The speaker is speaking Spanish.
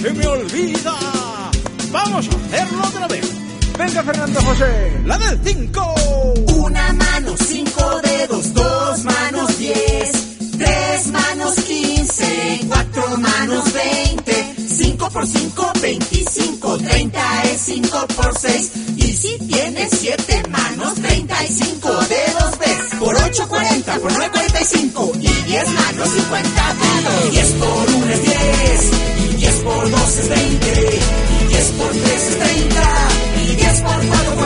se me olvida. Vamos a hacerlo otra vez. Venga, Fernando José, la del 5. Una mano, 5 dedos, 2 manos, 10, 3 manos, 15, 4 manos, 20, 5 por 5, 25, 30 es 5 por 6. Y si tienes 7 manos, 35 dedos ves. Por 8, 40, por 9, 45. Y 10 manos, 50 dedos. 10 por 1 es 10. Y 10 por 2 es 20. Y 10 por 3 es 30. Y 10 por 4,